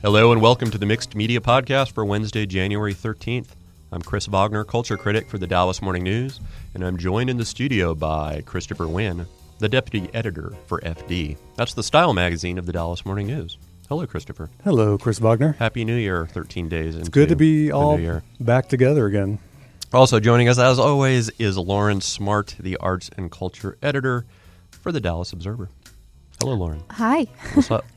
Hello and welcome to the Mixed Media Podcast for Wednesday, January 13th. I'm Chris Wagner, culture critic for the Dallas Morning News, and I'm joined in the studio by Christopher Wynn, the deputy editor for FD. That's the style magazine of the Dallas Morning News. Hello, Christopher. Hello, Chris Wagner. Happy New Year, 13 days into It's good to be all New Year. Back together again. Also joining us, as always, is Lauren Smart, the arts and culture editor for the Dallas Observer. Hello, Lauren. Hi. What's up?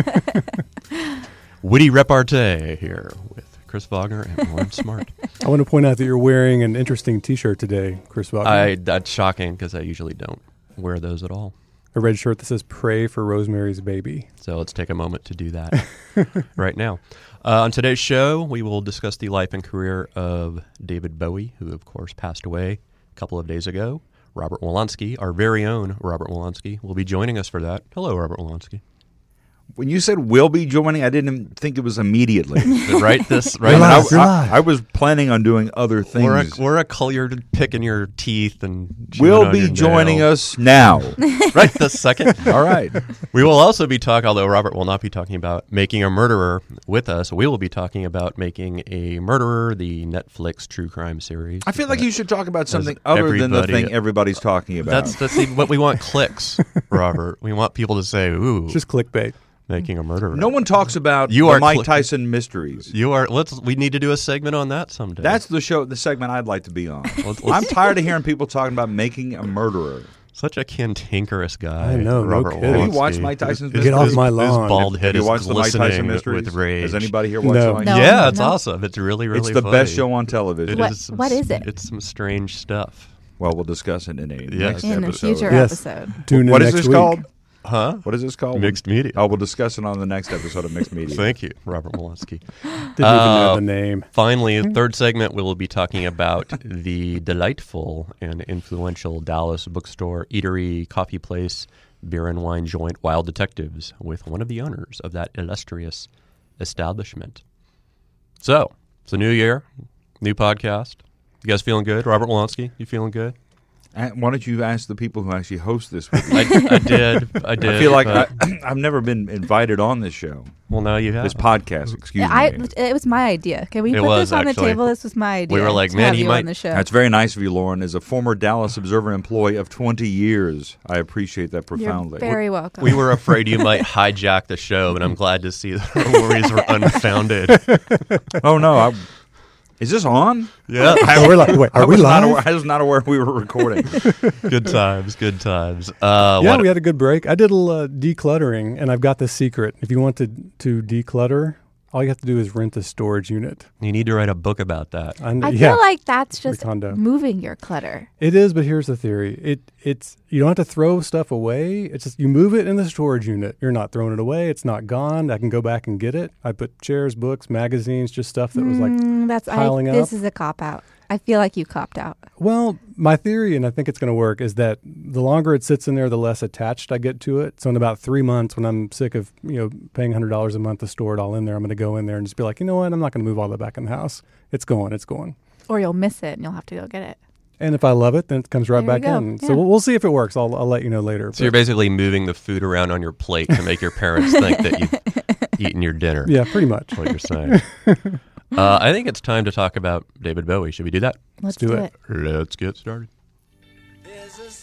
Witty repartee here with Chris Wagner and Lauren Smart. I want to point out that you're wearing an interesting T-shirt today, Chris Wagner. That's shocking because I usually don't wear those at all. A red shirt that says "Pray for Rosemary's Baby." So let's take a moment to do that right now. On today's show, we will discuss the life and career of David Bowie, who, of course, passed away a couple of days ago. Robert Wolanski, our very own Robert Wolanski, will be joining us for that. Hello, Robert Wolanski. When you said "will be joining," I didn't think it was immediately. Right. I was planning on doing other things. We're a you're picking your teeth and will be joining us now. Right this second. All right. We will also be talking, although Robert will not be talking about Making a Murderer with us, we will be talking about Making a Murderer, the Netflix true crime series. I feel like you should talk about something other than the thing everybody's talking about. That's what we want, clicks, Robert. We want people to say, ooh. It's just clickbait. Making a Murderer. No one talks about the Mike Tyson mysteries. We need to do a segment on that someday. That's the segment I'd like to be on. I'm tired of hearing people talking about Making a Murderer. Such a cantankerous guy. I know, Robert no kidding. Have you watched Mike Tyson's mysteries? Get off my lawn. His bald head Have is you watched the Mike Tyson mysteries? With rage. Has anybody here watched No. Mike? No. Yeah, it's awesome. It's really, really It's the funny. best show on television. What is it? It's some strange stuff. Well, we'll discuss it in a next In a episode. future Yes. episode. Tune in What is next this week. called? Huh? What is this called? Mixed Media. Oh, we'll discuss it on the next episode of Mixed Media. Thank you, Robert Wolanski. Didn't even know the name. Finally, third segment, we will be talking about the delightful and influential Dallas bookstore, eatery, coffee place, beer and wine joint, Wild Detectives, with one of the owners of that illustrious establishment. So, it's a new year, new podcast. You guys feeling good? Robert Wolanski, you feeling good? Why don't you ask the people who actually host this with you? I did. I feel like I've never been invited on this show. Well, now you have. This podcast, excuse me. It was my idea. Can we It put was, this on the actually. table? This was my idea. We were like, to man, have he you might- on the show. That's very nice of you, Lauren. As a former Dallas Observer employee of 20 years, I appreciate that profoundly. You're very welcome. We were afraid you might hijack the show, but I'm glad to see that our worries were unfounded. Oh, no. Is this on? Yeah. We're like, wait, are we live? I was not aware we were recording. Good times, good times. Yeah, we had a good break. I did a little decluttering, and I've got the secret. If you want to declutter, all you have to do is rent a storage unit. You need to write a book about that. I feel like that's just condo. moving your clutter. It is, but here's the theory. It's you don't have to throw stuff away. It's just you move it in the storage unit. You're not throwing it away. It's not gone. I can go back and get it. I put chairs, books, magazines, just stuff that was piling up. This is a cop-out. I feel like you copped out. Well, my theory, and I think it's going to work, is that the longer it sits in there, the less attached I get to it. So in about 3 months, when I'm sick of paying $100 a month to store it all in there, I'm going to go in there and just be like, you know what? I'm not going to move all that back in the house. It's going. Or you'll miss it and you'll have to go get it. And if I love it, then it comes right There you back go. in. Yeah. So we'll see if it works. I'll let you know later. So you're basically moving the food around on your plate to make your parents think that you've eaten your dinner. Yeah, pretty much. That's what you're saying. I think it's time to talk about David Bowie. Should we do that? Let's do do it. it. Let's get started. There's a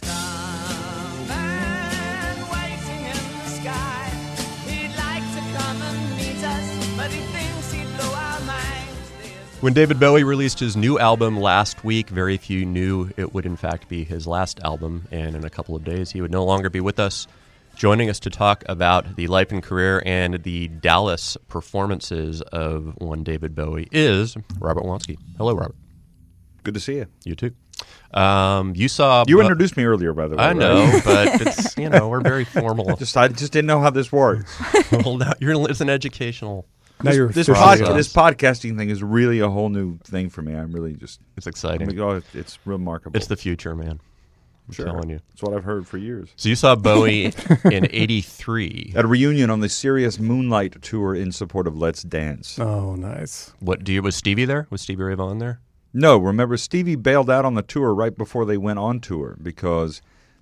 starman waiting in the sky. He'd like to come and meet us, but he thinks he'd blow our minds. When David Bowie released his new album last week, very few knew it would in fact be his last album, and in a couple of days he would no longer be with us. Joining us to talk about the life and career and the Dallas performances of one David Bowie is Robert Wolanski. Hello, Robert. Good to see you. You too. You saw... You introduced me earlier, by the way. I know, right? but it's, we're very formal. I just didn't know how this works. Well, now it's an educational... Now you're This Process. podcasting thing is really a whole new thing for me. I'm really just... It's exciting. It's remarkable. It's the future, man. I'm telling you. It's what I've heard for years. So you saw Bowie in 83. At a reunion on the Sirius Moonlight Tour in support of Let's Dance. Oh, nice. Was Stevie there? Was Stevie Ray Vaughan there? No, remember, Stevie bailed out on the tour right before they went on tour because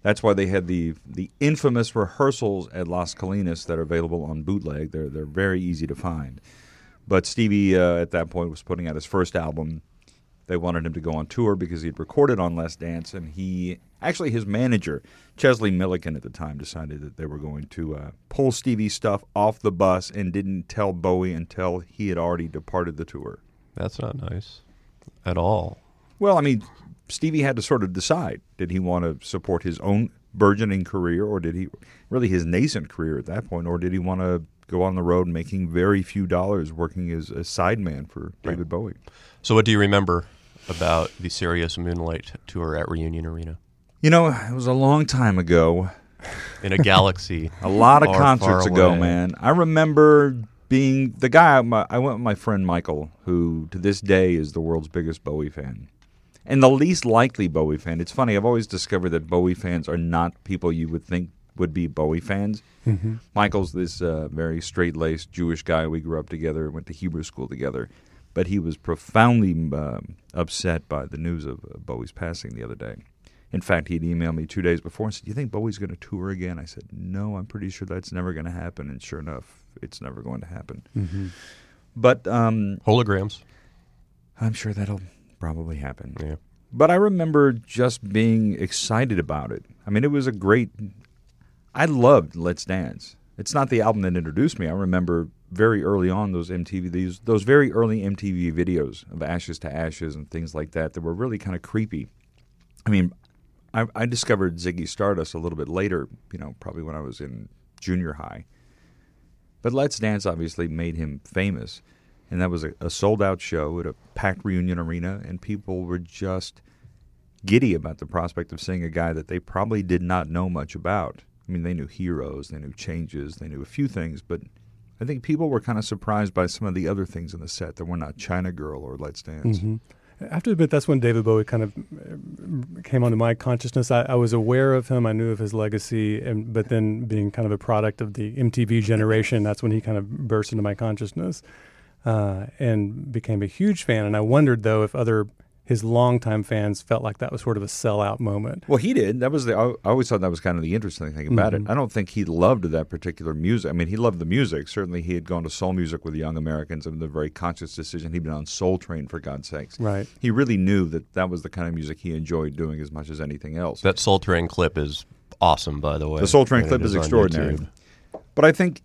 That's why they had the infamous rehearsals at Las Colinas that are available on bootleg. They're very easy to find. But Stevie at that point was putting out his first album. They wanted him to go on tour because he'd recorded on Let's Dance, and his manager, Chesley Milliken at the time, decided that they were going to pull Stevie's stuff off the bus and didn't tell Bowie until he had already departed the tour. That's not nice at all. Well, I mean, Stevie had to sort of decide. Did he want to support his own burgeoning career, or did he really his nascent career at that point, or did he want to go on the road making very few dollars working as a sideman for David Bowie? So what do you remember about the Sirius Moonlight tour at Reunion Arena? You know, it was a long time ago. In a galaxy. A lot of far, concerts far ago, away. man. I remember being the guy, I went with my friend Michael, who to this day is the world's biggest Bowie fan. And the least likely Bowie fan. It's funny, I've always discovered that Bowie fans are not people you would think would be Bowie fans. Mm-hmm. Michael's this very straight-laced Jewish guy. We grew up together, went to Hebrew school together. But he was profoundly upset by the news of Bowie's passing the other day. In fact, he'd emailed me 2 days before and said, "Do you think Bowie's going to tour again?" I said, "No, I'm pretty sure that's never going to happen." And sure enough, it's never going to happen. Mm-hmm. But Holograms. I'm sure that'll probably happen. Yeah. But I remember just being excited about it. I mean, it was a great... I loved Let's Dance. It's not the album that introduced me. I remember very early on those very early MTV videos of Ashes to Ashes and things like that were really kind of creepy. I mean, I discovered Ziggy Stardust a little bit later, probably when I was in junior high. But Let's Dance obviously made him famous. And that was a sold-out show at a packed Reunion Arena, and people were just giddy about the prospect of seeing a guy that they probably did not know much about. I mean, they knew Heroes, they knew Changes, they knew a few things, but I think people were kind of surprised by some of the other things in the set that were not China Girl or Let's Dance. Mm-hmm. I have to admit, that's when David Bowie kind of came onto my consciousness. I was aware of him. I knew of his legacy, but then being kind of a product of the MTV generation, that's when he kind of burst into my consciousness and became a huge fan. And I wondered, though, if his longtime fans felt like that was sort of a sellout moment. Well, he did. I always thought that was kind of the interesting thing about it. I don't think he loved that particular music. I mean, he loved the music. Certainly, he had gone to soul music with the Young Americans and the very conscious decision. He'd been on Soul Train, for God's sakes. Right. He really knew that was the kind of music he enjoyed doing as much as anything else. That Soul Train clip is awesome, by the way. The Soul Train And clip it is on extraordinary. YouTube. But I think,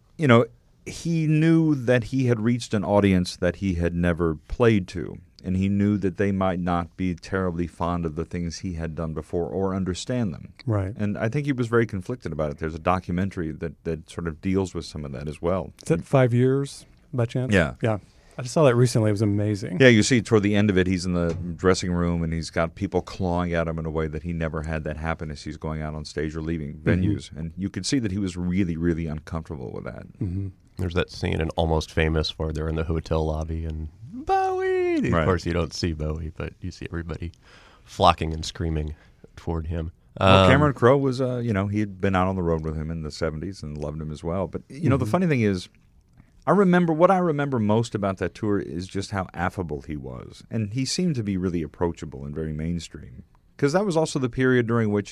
he knew that he had reached an audience that he had never played to. And he knew that they might not be terribly fond of the things he had done before or understand them. Right. And I think he was very conflicted about it. There's a documentary that sort of deals with some of that as well. Is that 5 years, by chance? Yeah. Yeah. I just saw that recently. It was amazing. Yeah, you see toward the end of it, he's in the dressing room and he's got people clawing at him in a way that he never had that happen as he's going out on stage or leaving venues. And you could see that he was really, really uncomfortable with that. Mm-hmm. There's that scene in Almost Famous where they're in the hotel lobby and Bowie. Of Right. course, you don't see Bowie, but you see everybody flocking and screaming toward him. Well, Cameron Crowe was, he had been out on the road with him in the 70s and loved him as well. But, the funny thing is, what I remember most about that tour is just how affable he was. And he seemed to be really approachable and very mainstream. Because that was also the period during which,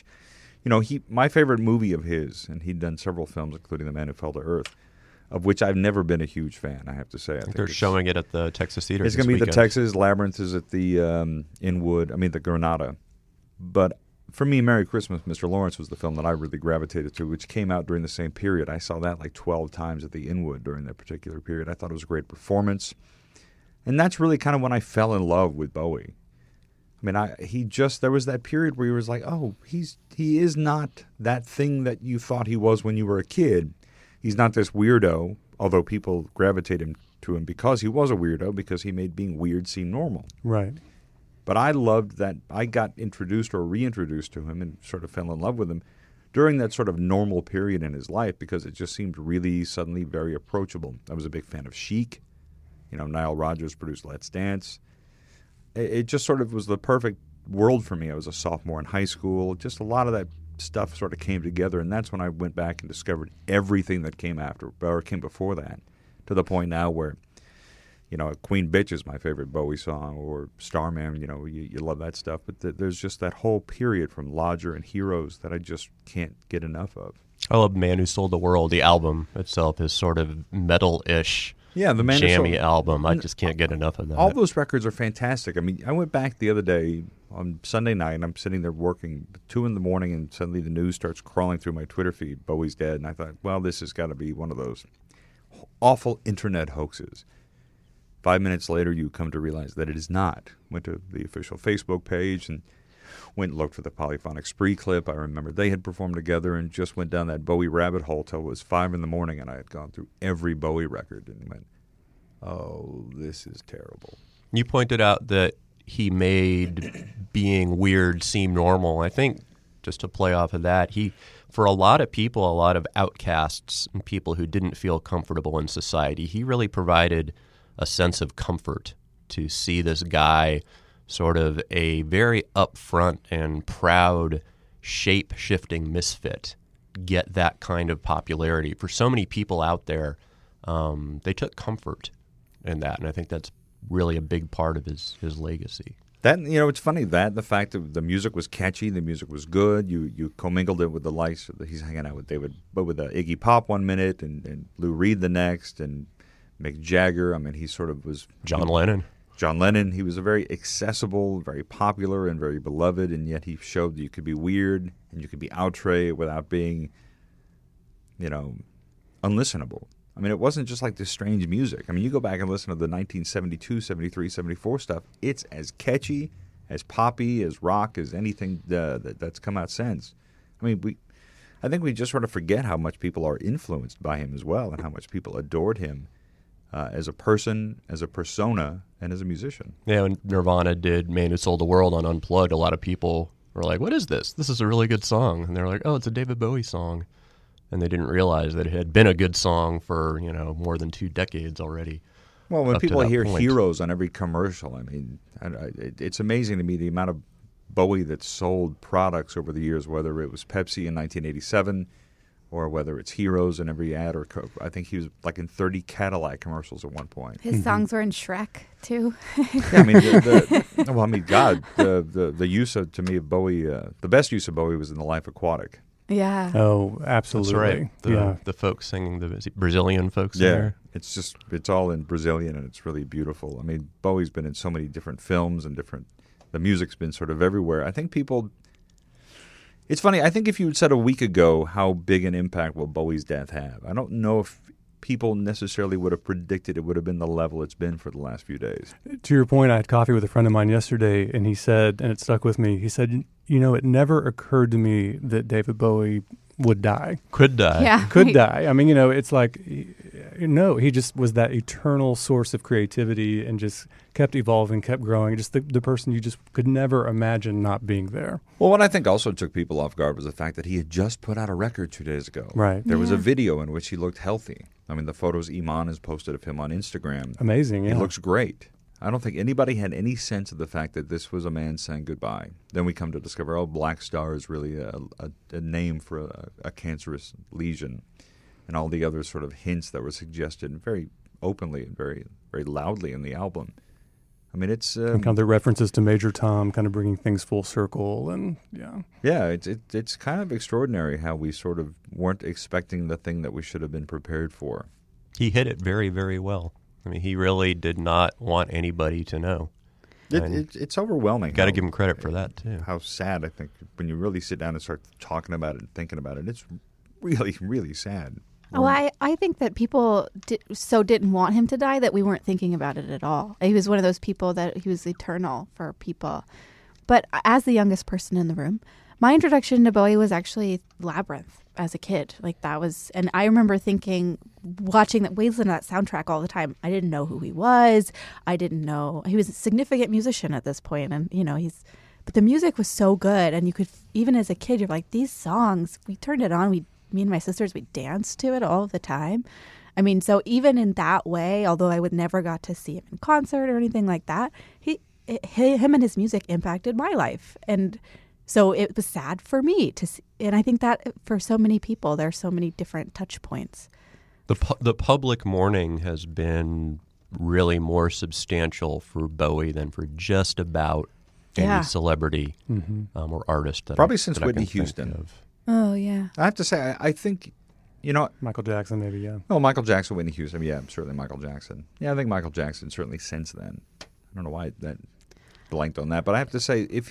my favorite movie of his, and he'd done several films, including The Man Who Fell to Earth, of which I've never been a huge fan, I have to say. I think they're showing it at the Texas Theater. It's going going to be the Texas. Labyrinth is at the the Granada. But for me, Merry Christmas, Mr. Lawrence was the film that I really gravitated to, which came out during the same period. I saw that like 12 times at the Inwood during that particular period. I thought it was a great performance. And that's really kind of when I fell in love with Bowie. I mean, there was that period where he was like, oh, he is not that thing that you thought he was when you were a kid. He's not this weirdo, although people gravitated to him because he was a weirdo, because he made being weird seem normal. Right. But I loved that I got introduced or reintroduced to him and sort of fell in love with him during that sort of normal period in his life because it just seemed really suddenly very approachable. I was a big fan of Chic. Nile Rodgers produced Let's Dance. It just sort of was the perfect world for me. I was a sophomore in high school. Just a lot of that stuff sort of came together, and that's when I went back and discovered everything that came after or came before that, to the point now where, Queen Bitch is my favorite Bowie song, or Starman, you love that stuff. But there's just that whole period from Lodger and Heroes that I just can't get enough of. I love Man Who Sold the World. The album itself is sort of metal-ish, Yeah, the Man Who jammy Sold- album. I just can't get enough of that. All those records are fantastic. I mean, I went back the other day on Sunday night, and I'm sitting there working 2 a.m, and suddenly the news starts crawling through my Twitter feed. Bowie's dead, and I thought, well, this has got to be one of those awful internet hoaxes. 5 minutes later, you come to realize that it is not. Went to the official Facebook page and went and looked for the Polyphonic Spree clip. I remember they had performed together, and just went down that Bowie rabbit hole till it was 5 a.m, and I had gone through every Bowie record and went, oh, this is terrible. You pointed out that he made being weird seem normal. I think, just to play off of that, for a lot of people, a lot of outcasts and people who didn't feel comfortable in society, he really provided a sense of comfort to see this guy, sort of a very upfront and proud, shape-shifting misfit, get that kind of popularity. For so many people out there, they took comfort in that, and I think that's really a big part of his legacy. That, it's funny that the fact that the music was catchy, the music was good. You commingled it with the likes. He's hanging out with Iggy Pop 1 minute and Lou Reed the next, and Mick Jagger. I mean, he sort of was John Lennon. John Lennon. He was a very accessible, very popular, and very beloved, and yet he showed that you could be weird and you could be outre without being, unlistenable. I mean, it wasn't just like this strange music. I mean, you go back and listen to the 1972, 73, 74 stuff. It's as catchy, as poppy, as rock as anything that's come out since. I mean, I think we just sort of forget how much people are influenced by him as well, and how much people adored him as a person, as a persona, and as a musician. Yeah, when Nirvana did Man Who Sold the World on Unplugged, a lot of people were like, what is this? This is a really good song. And they're like, oh, it's a David Bowie song. And they didn't realize that it had been a good song for, more than 2 decades already. Well, when up to people that hear point. Heroes on every commercial, I mean, it's amazing to me the amount of Bowie that sold products over the years, whether it was Pepsi in 1987 or whether it's Heroes in every ad, or I think he was like in 30 Cadillac commercials at one point. His songs were in Shrek too. Yeah, I mean, the use of, to me, of Bowie, the best use of Bowie was in The Life Aquatic. Yeah. Oh, absolutely. That's right. The folks singing, the Brazilian folks there. It's all in Brazilian, and it's really beautiful. I mean, Bowie's been in so many different films and the music's been sort of everywhere. I think it's funny, I think if you had said a week ago how big an impact will Bowie's death have, I don't know if people necessarily would have predicted it would have been the level it's been for the last few days. To your point, I had coffee with a friend of mine yesterday, and he said, and it stuck with me, he said, it never occurred to me that David Bowie would die. Could die. Yeah. Could die. I mean, it's like, no, he just was that eternal source of creativity and just kept evolving, kept growing. Just the person you just could never imagine not being there. Well, what I think also took people off guard was the fact that he had just put out a record 2 days ago. Right. There was a video in which he looked healthy. I mean, the photos Iman has posted of him on Instagram. Amazing, yeah. He looks great. I don't think anybody had any sense of the fact that this was a man saying goodbye. Then we come to discover, Black Star is really a name for a cancerous lesion, and all the other sort of hints that were suggested very openly and very, very loudly in the album. I mean, it's And kind of the references to Major Tom, kind of bringing things full circle, and it's kind of extraordinary how we sort of weren't expecting the thing that we should have been prepared for. He hit it very, very well. I mean, he really did not want anybody to know. It's overwhelming. Got to give him credit for that, too. How sad, I think, when you really sit down and start talking about it and thinking about it, it's really, really sad. Oh, I think that people didn't want him to die that we weren't thinking about it at all. He was one of those people that he was eternal for people. But as the youngest person in the room, my introduction to Bowie was actually Labyrinth as a kid. Like that was, and I remember watching that, we listened to that soundtrack all the time. I didn't know who he was. I didn't know he was a significant musician at this point, and but the music was so good, and you could, even as a kid, you're like, these songs. We turned it on. Me and my sisters, we danced to it all the time. I mean, so even in that way, although I would never got to see him in concert or anything like that, him and his music impacted my life, and so it was sad for me to see. And I think that for so many people, there are so many different touch points. The public mourning has been really more substantial for Bowie than for just about Yeah. any celebrity or artist. That Probably I- since that I Whitney can think Houston. of. Oh, yeah. I have to say, I think, Michael Jackson, maybe, yeah. oh, Michael Jackson, Whitney Houston. Yeah, certainly Michael Jackson. Yeah, I think Michael Jackson certainly since then. I don't know why that blanked on that, but I have to say, if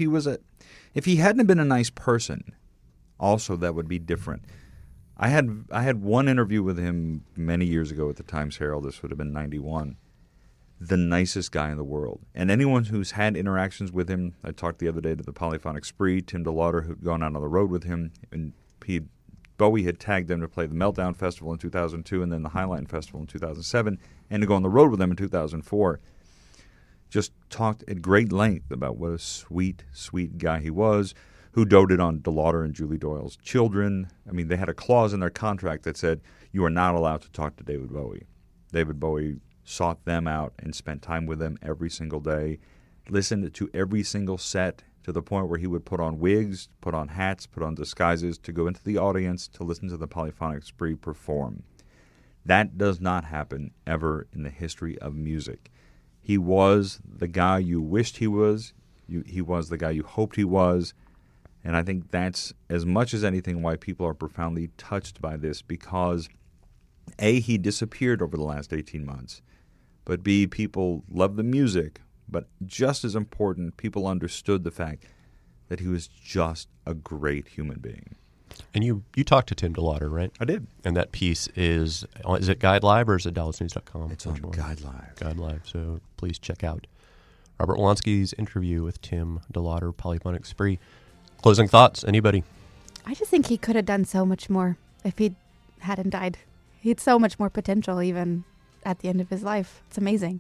he hadn't been a nice person, also that would be different. I had one interview with him many years ago at the Times Herald. This would have been 91. The nicest guy in the world. And anyone who's had interactions with him, I talked the other day to the Polyphonic Spree, Tim DeLauder, who'd gone out on the road with him, and Bowie had tagged them to play the Meltdown Festival in 2002 and then the Highline Festival in 2007, and to go on the road with them in 2004. Just talked at great length about what a sweet, sweet guy he was, who doted on DeLauder and Julie Doyle's children. I mean, they had a clause in their contract that said, you are not allowed to talk to David Bowie. David Bowie sought them out and spent time with them every single day, listened to every single set to the point where he would put on wigs, put on hats, put on disguises to go into the audience to listen to the Polyphonic Spree perform. That does not happen ever in the history of music. He was the guy you wished he was. He was the guy you hoped he was. And I think that's, as much as anything, why people are profoundly touched by this, because A, he disappeared over the last 18 months, but B, people love the music, but just as important, people understood the fact that he was just a great human being. And you talked to Tim DeLauder, right? I did. And that piece is it Guide Live or is it DallasNews.com? It's on Guide Live. Guide Live, so please check out Robert Wolanski's interview with Tim DeLauder, Polyphonic Spree. Closing thoughts, anybody? I just think he could have done so much more if he hadn't died. He had so much more potential even at the end of his life. It's amazing.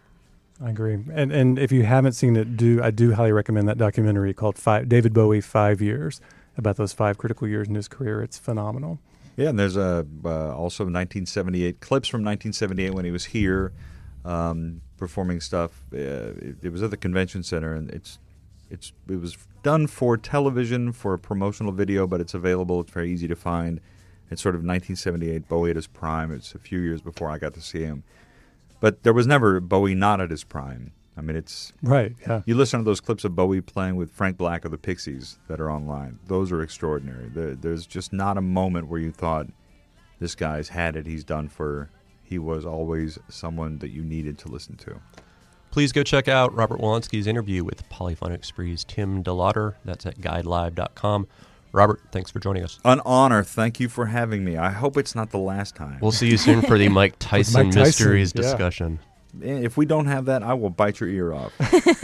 I agree. And if you haven't seen it, I do highly recommend that documentary called David Bowie, 5 Years, about those 5 critical years in his career. It's phenomenal. Yeah, and there's also 1978 clips from 1978 when he was here performing stuff. It was at the convention center, and it was done for television for a promotional video, but it's available. It's very easy to find. It's sort of 1978 Bowie at his prime. It's a few years before I got to see him, but there was never Bowie not at his prime. I mean, it's right. Yeah, you listen to those clips of Bowie playing with Frank Black of the Pixies that are online. Those are extraordinary. There's just not a moment where you thought, this guy's had it. He's done for. He was always someone that you needed to listen to. Please go check out Robert Wolanski's interview with Polyphonic Spree's Tim DeLauder. That's at guidelive.com. Robert, thanks for joining us. An honor. Thank you for having me. I hope it's not the last time. We'll see you soon for the Mike Tyson Mike Tyson, Mysteries yeah. discussion. If we don't have that, I will bite your ear off. Waiting in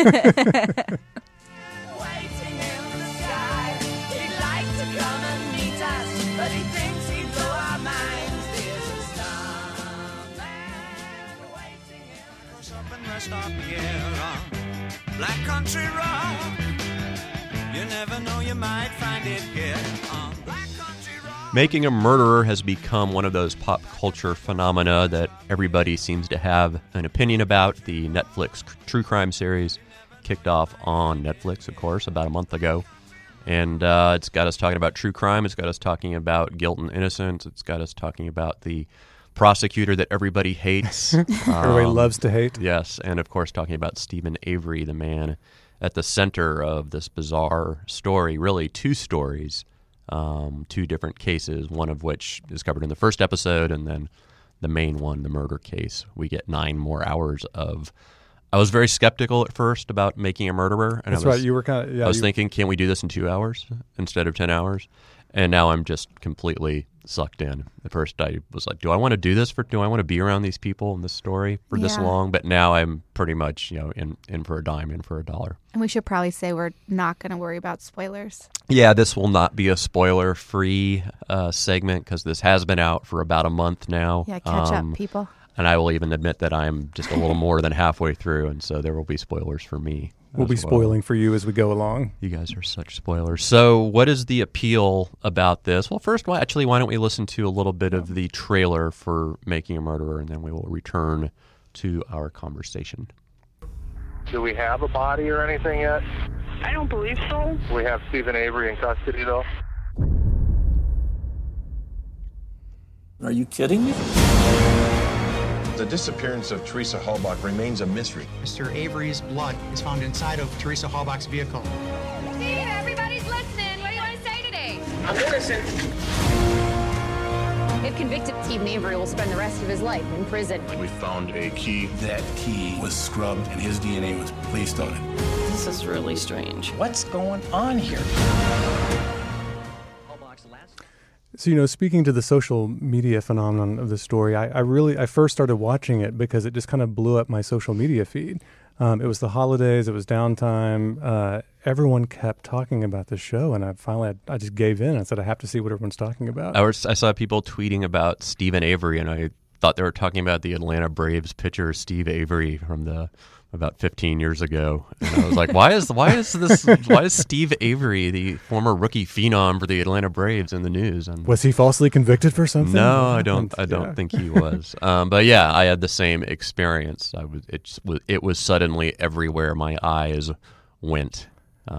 the sky, he'd like to come and meet us, but he thinks he'd blow our minds. There's a starman waiting in the sky. Up and rest up here on Black Country Road. You never know, you might find it here on Black Country Road. Making a Murderer has become one of those pop culture phenomena that everybody seems to have an opinion about. The Netflix true crime series kicked off on Netflix, of course, about a month ago. And it's got us talking about true crime. It's got us talking about guilt and innocence. It's got us talking about the prosecutor that everybody hates. everybody loves to hate. Yes, and of course talking about Stephen Avery, the man at the center of this bizarre story, really 2 stories, 2 different cases, one of which is covered in the first episode, and then the main one, the murder case, we get 9 more hours of. I was very skeptical at first about Making a Murderer. And That's right. You were kind of. Yeah, I was thinking, can we do this in 2 hours instead of 10 hours? And now I'm just completely sucked in. At first I was like, do I want to do this? Do I want to be around these people in this story for this Yeah. long? But now I'm pretty much, in for a dime, in for a dollar. And we should probably say we're not going to worry about spoilers. Yeah, this will not be a spoiler-free segment because this has been out for about a month now. Yeah, catch up, people. And I will even admit that I'm just a little more than halfway through, and so there will be spoilers for me. We'll as be well. spoiling for you as we go along. You guys are such spoilers. So what is the appeal about this? Well, first, why don't we listen to a little bit of the trailer for Making a Murderer, and then we will return to our conversation. Do we have a body or anything yet? I don't believe so. We have Stephen Avery in custody, though. Are you kidding me? The disappearance of Teresa Halbach remains a mystery. Mr. Avery's blood is found inside of Teresa Halbach's vehicle. Steve, everybody's listening. What do you want to say today? I'm innocent. If convicted, Stephen Avery will spend the rest of his life in prison. We found a key. That key was scrubbed and his DNA was placed on it. This is really strange. What's going on here? So, speaking to the social media phenomenon of the story, I first started watching it because it just kind of blew up my social media feed. It was the holidays, it was downtime. Everyone kept talking about the show, and I just gave in. I said, I have to see what everyone's talking about. I saw people tweeting about Stephen Avery, and I thought they were talking about the Atlanta Braves pitcher Steve Avery from about 15 years ago. And I was like, why is Steve Avery, the former rookie phenom for the Atlanta Braves, in the news? And was he falsely convicted for something? No, I don't think he was. But yeah, I had the same experience. It was suddenly everywhere my eyes went.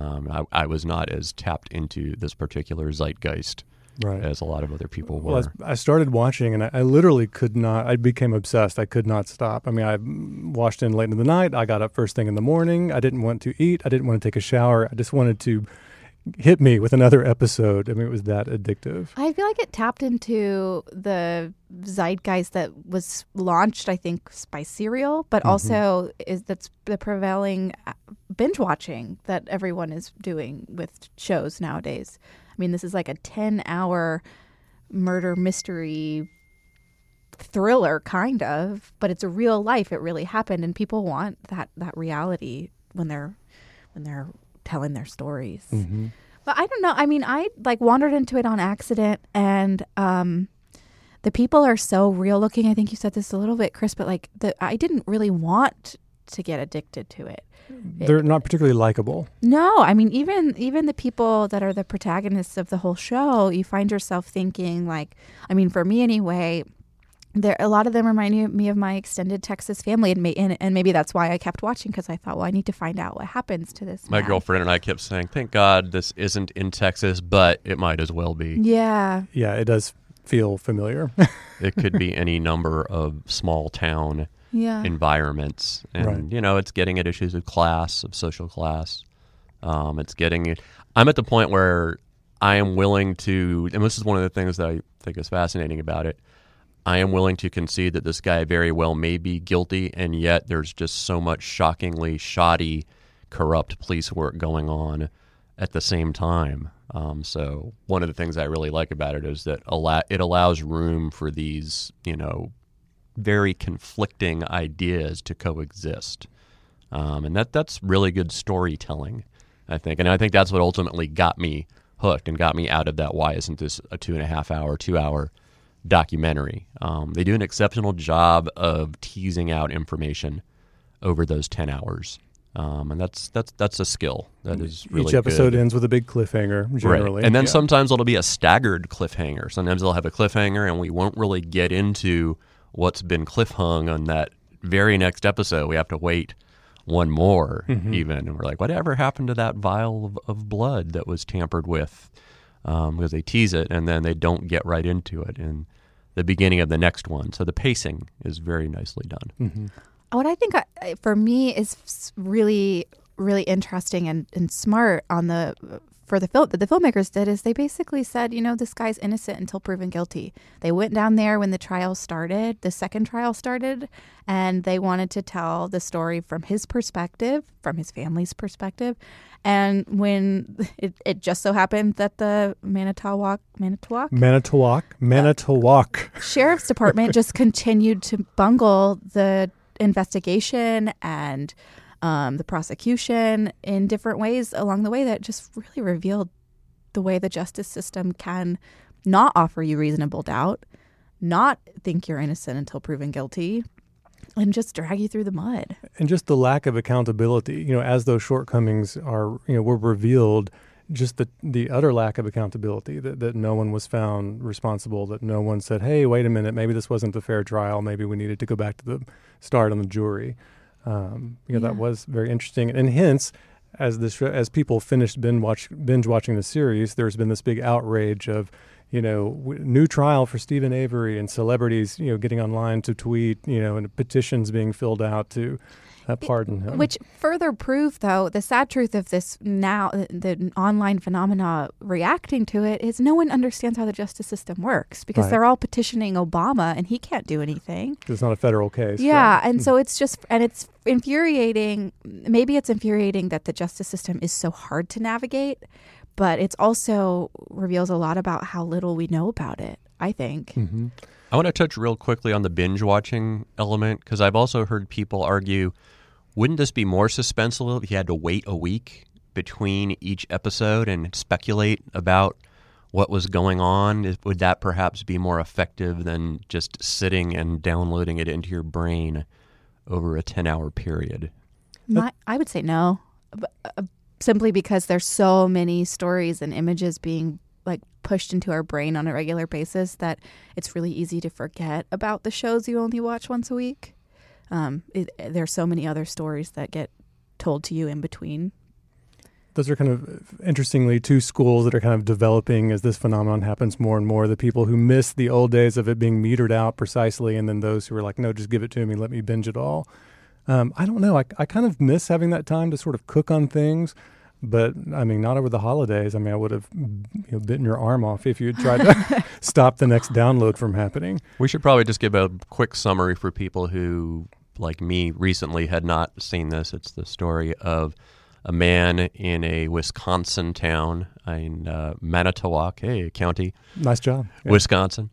I was not as tapped into this particular zeitgeist as a lot of other people were. Well, I started watching, and I literally could not. I became obsessed. I could not stop. I mean, I washed in late into the night. I got up first thing in the morning. I didn't want to eat. I didn't want to take a shower. I just wanted to hit me with another episode. I mean, it was that addictive. I feel like it tapped into the zeitgeist that was launched, I think, by Serial, but also that's the prevailing binge watching that everyone is doing with shows nowadays. I mean, this is like a 10-hour murder mystery thriller, kind of, but it's a real life. It really happened, and people want that reality when they're telling their stories. Mm-hmm. But I don't know. I mean, I wandered into it on accident, and the people are so real looking. I think you said this a little bit, Chris, but I didn't really want to get addicted to it. They're not particularly likable. No, I mean, even the people that are the protagonists of the whole show, you find yourself thinking for me anyway, a lot of them remind me of my extended Texas family, and maybe that's why I kept watching, because I thought, well, I need to find out what happens to this My man. girlfriend and I kept saying, thank God this isn't in Texas, but it might as well be. Yeah. Yeah, it does feel familiar. It could be any number of small town environments. And, it's getting at issues of class, of social class. I'm at the point where I am willing to, and this is one of the things that I think is fascinating about it, I am willing to concede that this guy very well may be guilty, and yet there's just so much shockingly shoddy, corrupt police work going on at the same time. So one of the things I really like about it is that it allows room for these, very conflicting ideas to coexist. And that's really good storytelling, I think. And I think that's what ultimately got me hooked and got me out of that why isn't this a 2.5-hour documentary. They do an exceptional job of teasing out information over those 10 hours. And that's a skill that is really Each episode good. ends with a big cliffhanger, generally. Right. And then sometimes it'll be a staggered cliffhanger. Sometimes they'll have a cliffhanger and we won't really get into what's been cliffhung on that very next episode. We have to wait one more even. And we're like, whatever happened to that vial of blood that was tampered with? Because they tease it and then they don't get right into it in the beginning of the next one. So the pacing is very nicely done. Mm-hmm. What I think for me is really, really interesting and smart for the filmmakers did is they basically said, this guy's innocent until proven guilty. They went down there when the trial started, the second trial started, and they wanted to tell the story from his perspective, from his family's perspective. And when it just so happened that the Manitowoc Sheriff's Department just continued to bungle the investigation and the prosecution in different ways along the way that just really revealed the way the justice system can not offer you reasonable doubt, not think you're innocent until proven guilty, and just drag you through the mud. And just the lack of accountability, as those shortcomings were revealed, just the utter lack of accountability, that no one was found responsible, that no one said, hey, wait a minute, maybe this wasn't a fair trial, maybe we needed to go back to the start on the jury. That was very interesting. And hence, as people finished binge watching the series, there's been this big outrage of, new trial for Stephen Avery, and celebrities, getting online to tweet, and petitions being filled out to pardon him. Which further prove, though, the sad truth of this now, the online phenomena reacting to it, is no one understands how the justice system works, because Right. they're all petitioning Obama and he can't do anything. It's not a federal case. Yeah, right? and so it's just, and it's infuriating. Maybe it's infuriating that the justice system is so hard to navigate, but it's also reveals a lot about how little we know about it, I think. Mm-hmm. I want to touch real quickly on the binge watching element, because I've also heard people argue, wouldn't this be more suspenseful if you had to wait a week between each episode and speculate about what was going on? Would that perhaps be more effective than just sitting and downloading it into your brain over a 10-hour period? I would say no, simply because there's so many stories and images being pushed into our brain on a regular basis that it's really easy to forget about the shows you only watch once a week. There's so many other stories that get told to you in between. Those are kind of, interestingly, two schools that are kind of developing as this phenomenon happens more and more. The people who miss the old days of it being metered out precisely, and then those who are like, no, just give it to me, let me binge it all. I don't know. I kind of miss having that time to sort of cook on things. But, not over the holidays. I would have bitten your arm off if you had tried to stop the next download from happening. We should probably just give a quick summary for people who, like me, recently had not seen this. It's the story of a man in a Wisconsin town in Manitowoc County. Nice job. Yeah. Wisconsin,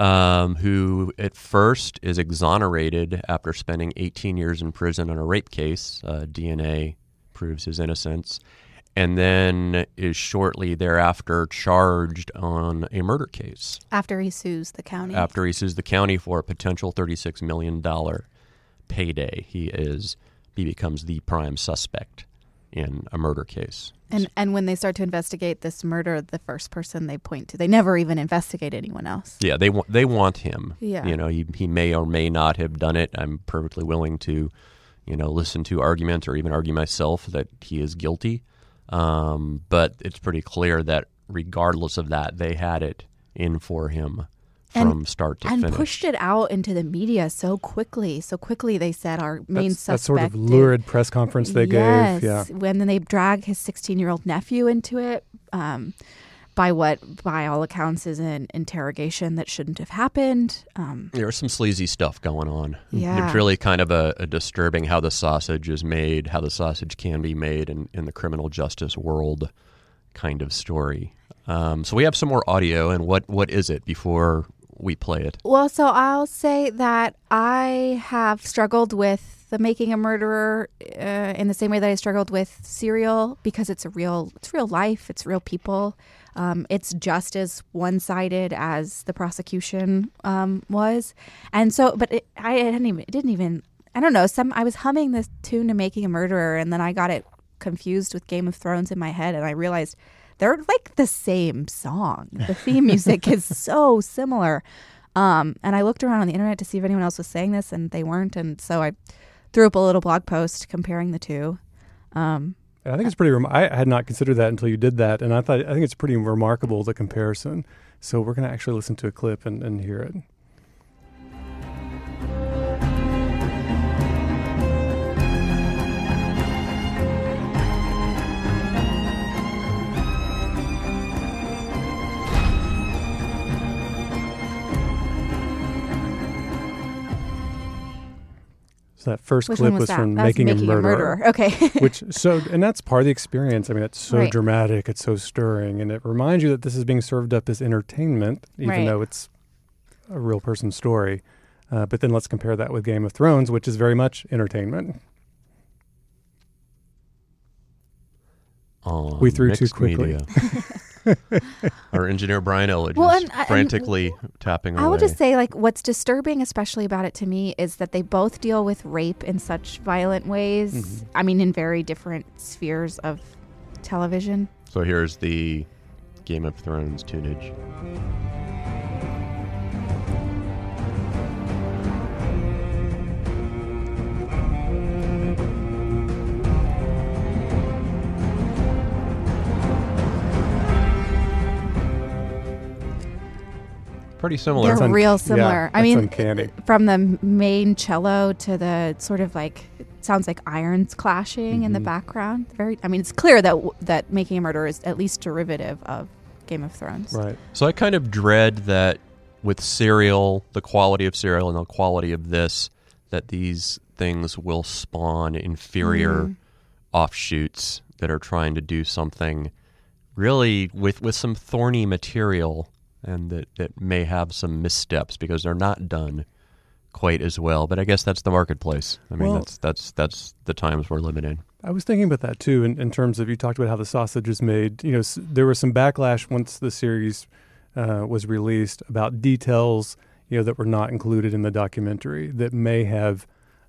who at first is exonerated after spending 18 years in prison on a rape case. DNA proves his innocence. And then is shortly thereafter charged on a murder case. After he sues the county. After he sues the county for a potential $36 million payday. He becomes the prime suspect in a murder case. And when they start to investigate this murder, the first person they point to, they never even investigate anyone else. Yeah, they want him. Yeah. He may or may not have done it. I'm perfectly willing to, listen to arguments or even argue myself that he is guilty. But it's pretty clear that regardless of that, they had it in for him from start to finish. And pushed it out into the media so quickly. So quickly they said our main suspect. That sort of lurid press conference they gave. Yeah. When then they drag his 16-year-old nephew into it, by all accounts is an interrogation that shouldn't have happened. There's some sleazy stuff going on. Yeah. It's really kind of a disturbing how the sausage is made, how the sausage can be made in the criminal justice world kind of story. So we have some more audio, and what is it before we play it? Well, so I'll say that I have struggled with The Making a Murderer in the same way that I struggled with Serial, because it's real life, it's real people. It's just as one-sided as the prosecution was, and so, but I was humming this tune to Making a Murderer, and then I got it confused with Game of Thrones in my head, and I realized they're like the same song. The theme music is so similar. And I looked around on the internet to see if anyone else was saying this, and they weren't. And so I threw up a little blog post comparing the two. I think it's pretty. I had not considered that until you did that, and I think it's pretty remarkable, the comparison. So we're going to actually listen to a clip and hear it. So that first clip was from Making a Murderer. Okay. And that's part of the experience. It's so right. dramatic, it's so stirring, and it reminds you that this is being served up as entertainment, even right. though it's a real person's story. But then let's compare that with Game of Thrones, which is very much entertainment. We threw too quickly. Our engineer Brian Elledge is frantically tapping away. I will just say, what's disturbing, especially about it to me, is that they both deal with rape in such violent ways. Mm-hmm. In very different spheres of television. So here's the Game of Thrones tunage. pretty similar. They're real similar. Yeah, I mean, uncanny. From the main cello to the sort of like, it sounds like irons clashing in the background. It's clear that Making a Murderer is at least derivative of Game of Thrones. Right. So I kind of dread that with Serial, the quality of Serial and the quality of this, that these things will spawn inferior offshoots that are trying to do something really with some thorny material, and that may have some missteps because they're not done quite as well. But I guess that's the marketplace. I mean, Well, that's the times we're living in. I was thinking about that too, in terms of, you talked about how the sausage is made. There was some backlash once the series was released about details, that were not included in the documentary that may have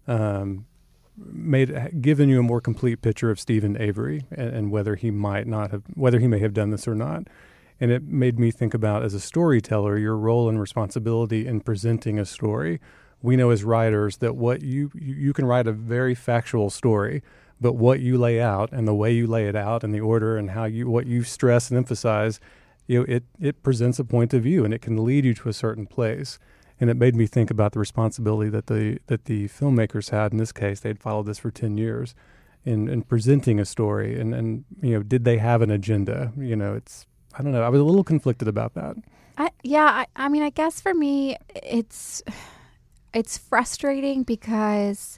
given you a more complete picture of Stephen Avery and whether he may have done this or not. And it made me think about, as a storyteller, your role and responsibility in presenting a story. We know as writers that what you can write a very factual story, but what you lay out and the way you lay it out and the order and what you stress and emphasize, it presents a point of view and it can lead you to a certain place. And it made me think about the responsibility that the filmmakers had in this case. They'd followed this for 10 years in presenting a story, and did they have an agenda? I don't know. I was a little conflicted about that. I guess for me, it's frustrating because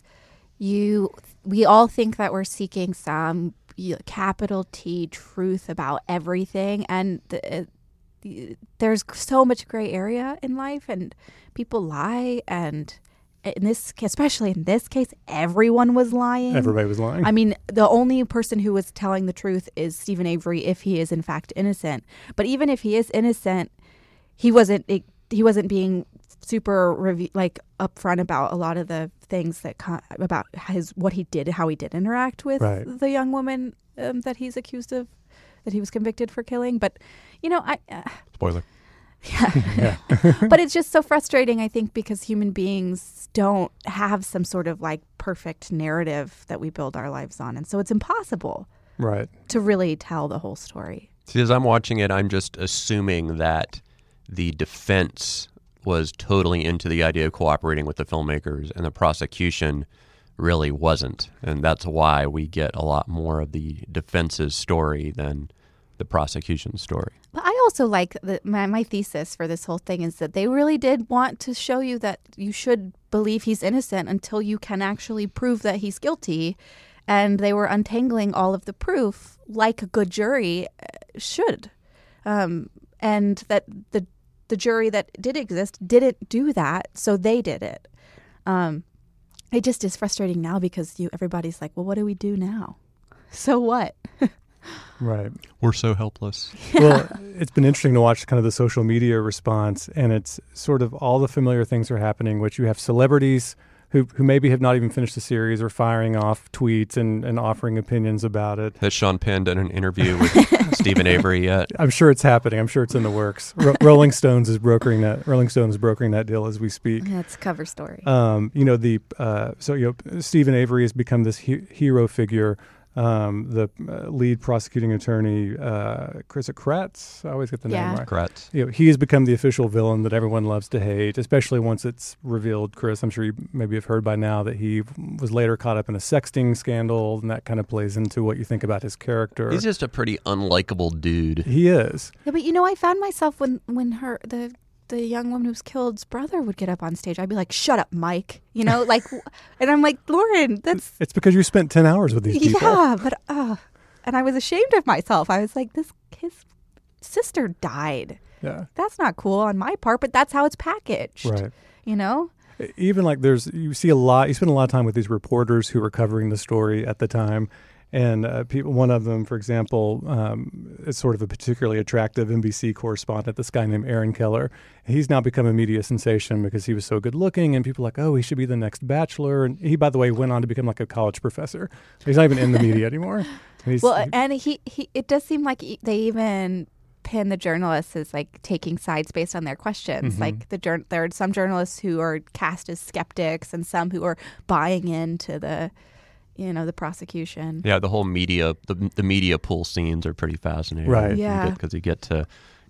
we all think that we're seeking some capital T truth about everything, and there's so much gray area in life, and people lie, and especially in this case, everyone was lying. Everybody was lying. I mean, the only person who was telling the truth is Stephen Avery, if he is in fact innocent. But even if he is innocent, he wasn't being super upfront about a lot of the things about what he did, how he did interact with the young woman that he's accused of, that he was convicted for killing. But spoiler. Yeah. But it's just so frustrating, I think, because human beings don't have some sort of perfect narrative that we build our lives on. And so it's impossible to really tell the whole story. See, as I'm watching it, I'm just assuming that the defense was totally into the idea of cooperating with the filmmakers, and the prosecution really wasn't. And that's why we get a lot more of the defense's story than the prosecution's story. But I also like my thesis for this whole thing is that they really did want to show you that you should believe he's innocent until you can actually prove that he's guilty. And they were untangling all of the proof like a good jury should. And that the jury that did exist didn't do that, so they did it. It just is frustrating now because everybody's like, well, what do we do now? So what? Right. We're so helpless. Yeah. Well, it's been interesting to watch kind of the social media response, and it's sort of all the familiar things are happening, which you have celebrities who maybe have not even finished the series or firing off tweets and offering opinions about it. Has Sean Penn done an interview with Stephen Avery yet? I'm sure it's happening. I'm sure it's in the works. Rolling Stone is brokering that deal as we speak. That's a cover story. Stephen Avery has become this hero figure. The lead prosecuting attorney, Chris Kratz, I always get the name right. Kratz. He has become the official villain that everyone loves to hate, especially once it's revealed, Chris, I'm sure you maybe have heard by now, that he was later caught up in a sexting scandal, and that kind of plays into what you think about his character. He's just a pretty unlikable dude. He is. Yeah, but I found myself when the young woman who was killed's brother would get up on stage, I'd be like, shut up, Mike. And I'm like, Lauren, It's because you spent 10 hours with these people. Yeah, but, and I was ashamed of myself. I was like, his sister died. Yeah. That's not cool on my part, but that's how it's packaged. Right. Even you spend a lot of time with these reporters who were covering the story at the time. And one of them, for example, is sort of a particularly attractive NBC correspondent, this guy named Aaron Keller. He's now become a media sensation because he was so good looking, and people are like, oh, he should be the next Bachelor. And he, by the way, went on to become like a college professor. He's not even in the media anymore. And he it does seem like they even pin the journalists as taking sides based on their questions. Mm-hmm. There are some journalists who are cast as skeptics and some who are buying into the prosecution. Yeah, the whole media, the media pool scenes are pretty fascinating. Right. Yeah. Because you get to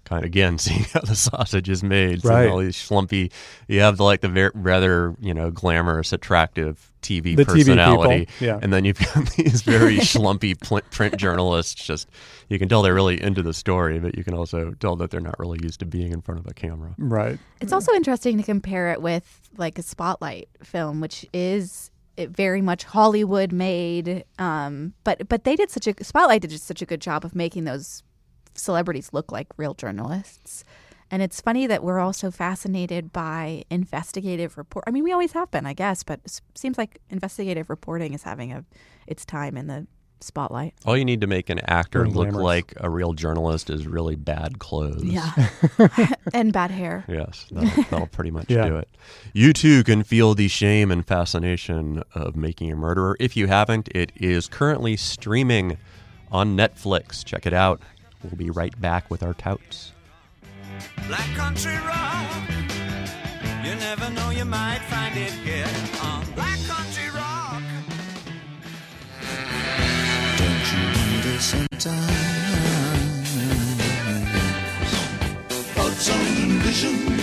kind of, again, seeing how the sausage is made. Right. And all these schlumpy, you have the rather, glamorous, attractive TV The TV personality. people, yeah. And then you've got these very schlumpy print journalists. Just, you can tell they're really into the story, but you can also tell that they're not really used to being in front of a camera. Right. It's also interesting to compare it with like a Spotlight film, which is very much Hollywood made. But they did Spotlight did just such a good job of making those celebrities look like real journalists. And it's funny that we're also fascinated by investigative report. I mean, we always have been, I guess, but it seems like investigative reporting is having its time in the spotlight. All you need to make an actor Very look glamorous. like a real journalist is really bad clothes. Yeah. And bad hair. Yes, that'll pretty much Yeah. do it. You too can feel the shame and fascination of Making a Murderer. If you haven't, it is currently streaming on Netflix. Check it out. We'll be right back with our touts. Black country rock. You never know, you might find it here on Black Country Rock. Don't you wonder sometimes about some vision?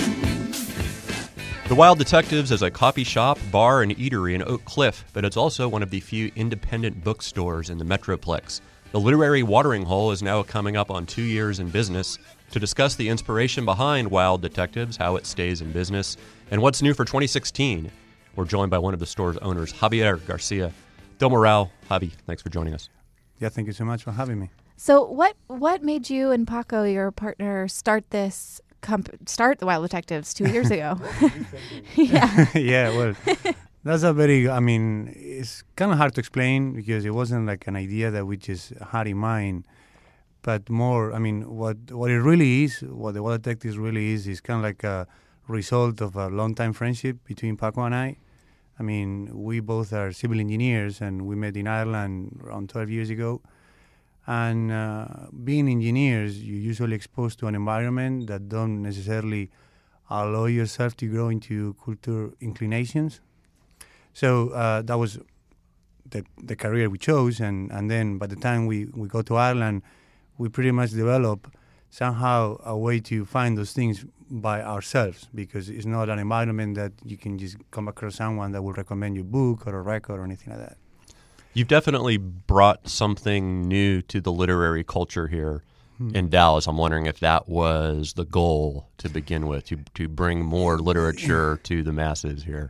The Wild Detectives is a coffee shop, bar, and eatery in Oak Cliff, but it's also one of the few independent bookstores in the Metroplex. The literary watering hole is now coming up on 2 years in business. To discuss the inspiration behind Wild Detectives, how it stays in business, and what's new for 2016, we're joined by one of the store's owners, Javier Garcia. Del Moral. Javi, thanks for joining us. Yeah, thank you so much for having me. So what made you and Paco, your partner, start the Wild Detectives 2 years ago? Yeah. Yeah, well, that's it's kind of hard to explain because it wasn't like an idea that we just had in mind, but more, what it really is, what the Wild Detectives really is kind of like a result of a long-time friendship between Paco and I. We both are civil engineers, and we met in Ireland around 12 years ago. And being engineers, you're usually exposed to an environment that don't necessarily allow yourself to grow into culture inclinations. So that was the career we chose. And then by the time we go to Ireland, we pretty much develop somehow a way to find those things by ourselves, because it's not an environment that you can just come across someone that will recommend your book or a record or anything like that. You've definitely brought something new to the literary culture here in Dallas. I'm wondering if that was the goal to begin with, to bring more literature to the masses here.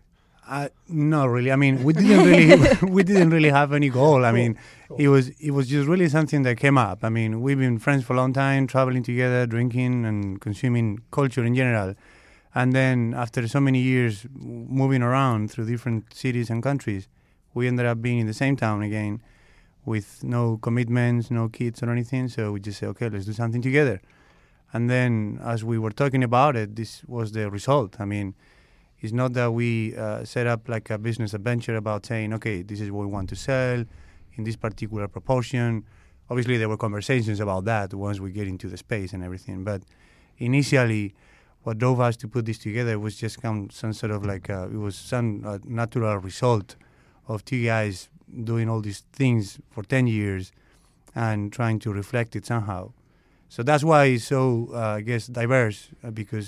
Not really. We didn't really have any goal. It was just really something that came up. We've been friends for a long time, traveling together, drinking and consuming culture in general. And then after so many years moving around through different cities and countries, we ended up being in the same town again with no commitments, no kids or anything. So we just said, okay, let's do something together. And then as we were talking about it, this was the result. It's not that we set up like a business adventure about saying, okay, this is what we want to sell in this particular proportion. Obviously, there were conversations about that once we get into the space and everything. But initially, what drove us to put this together was just some sort of like, it was some natural result of two guys doing all these things for 10 years and trying to reflect it somehow. So that's why it's so, diverse, because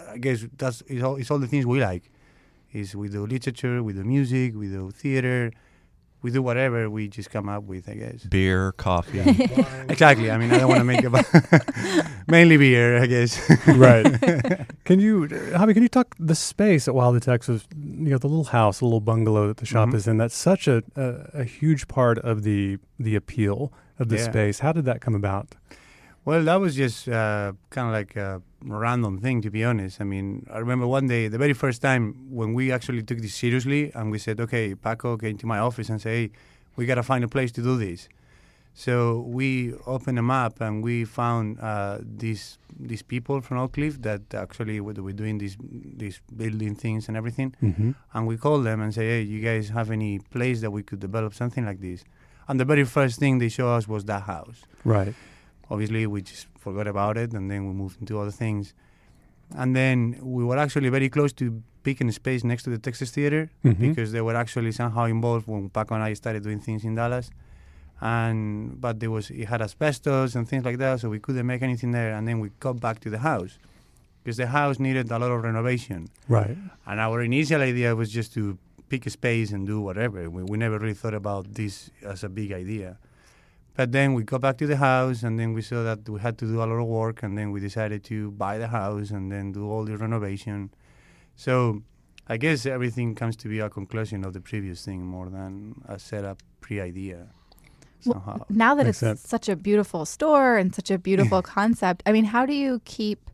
it's all the things we like. We do literature, we do music, we do theater, we do whatever we just come up with, I guess. Beer, coffee. Exactly. I don't want to make about mainly beer, I guess. Right. Javi, can you talk the space at Wild Detectives, the little house, the little bungalow that the shop is in, that's such a huge part of the appeal of the space. How did that come about? Well, that was just kind of like a random thing, to be honest. I remember one day, the very first time when we actually took this seriously, and we said, okay, Paco came to my office and said, hey, we got to find a place to do this. So we opened a map, and we found these people from Oak Cliff that actually were doing these building things and everything. Mm-hmm. And we called them and say, hey, you guys have any place that we could develop something like this? And the very first thing they showed us was that house. Right. Obviously, we just forgot about it, and then we moved into other things. And then we were actually very close to picking a space next to the Texas Theater, because they were actually somehow involved when Paco and I started doing things in Dallas. but it had asbestos and things like that, so we couldn't make anything there. And then we got back to the house because the house needed a lot of renovation. Right. And our initial idea was just to pick a space and do whatever. We never really thought about this as a big idea. But then we got back to the house, and then we saw that we had to do a lot of work, and then we decided to buy the house and then do all the renovation. So I guess everything comes to be a conclusion of the previous thing more than a setup pre-idea. Well, now that Makes it's sense. such a beautiful store and such a beautiful concept, I mean, how do you keep?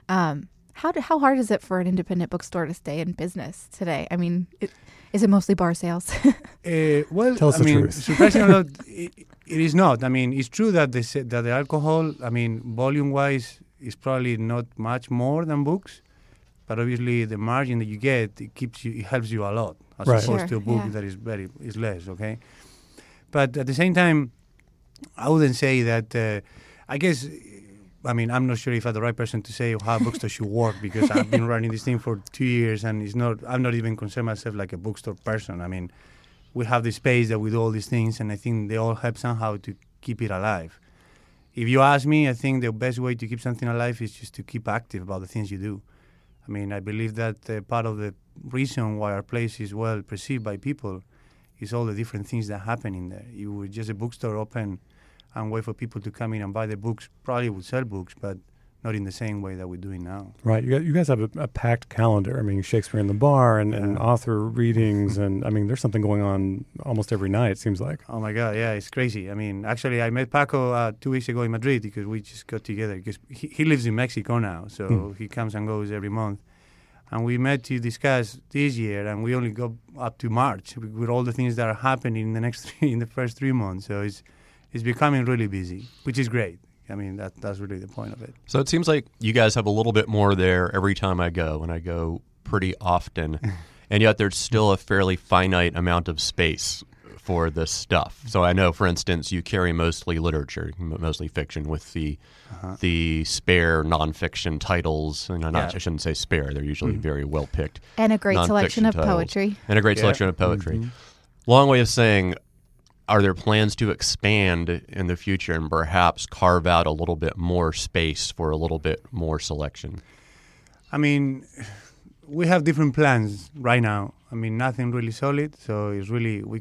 How hard is it for an independent bookstore to stay in business today? I mean, is it mostly bar sales? Well, Tell us I the mean, truth. surprisingly, it is not. I mean, it's true that the alcohol, I mean, volume-wise, is probably not much more than books, but obviously the margin that you get, it helps you a lot as Right. opposed Sure, to a book yeah. that is less. Okay, but at the same time, I wouldn't say that. I guess. I mean, I'm not sure if I'm the right person to say how a bookstore should work because I've been running this thing for 2 years and I'm not even consider myself like a bookstore person. I mean, we have the space that we do all these things and I think they all help somehow to keep it alive. If you ask me, I think the best way to keep something alive is just to keep active about the things you do. I mean, I believe that part of the reason why our place is well perceived by people is all the different things that happen in there. You would just a bookstore open and wait for people to come in and buy the books. Probably would sell books, but not in the same way that we're doing now. Right. You guys have a packed calendar. I mean, Shakespeare in the Bar and author readings. And, I mean, there's something going on almost every night, it seems like. Oh, my God. Yeah, it's crazy. I mean, actually, I met Paco 2 weeks ago in Madrid because we just got together. Because he lives in Mexico now, so he comes and goes every month. And we met to discuss this year, and we only go up to March with all the things that are happening in the first 3 months. So it's becoming really busy, which is great. I mean, that's really the point of it. So it seems like you guys have a little bit more there every time I go, and I go pretty often. And yet there's still a fairly finite amount of space for this stuff. So I know, for instance, you carry mostly literature, mostly fiction, with the spare nonfiction titles. You know, I shouldn't say spare; they're usually very well picked. And a great selection nonfiction of titles. poetry. And a great selection of poetry. Long way of saying, are there plans to expand in the future and perhaps carve out a little bit more space for a little bit more selection? I mean, we have different plans right now. I mean, nothing really solid, so it's really, we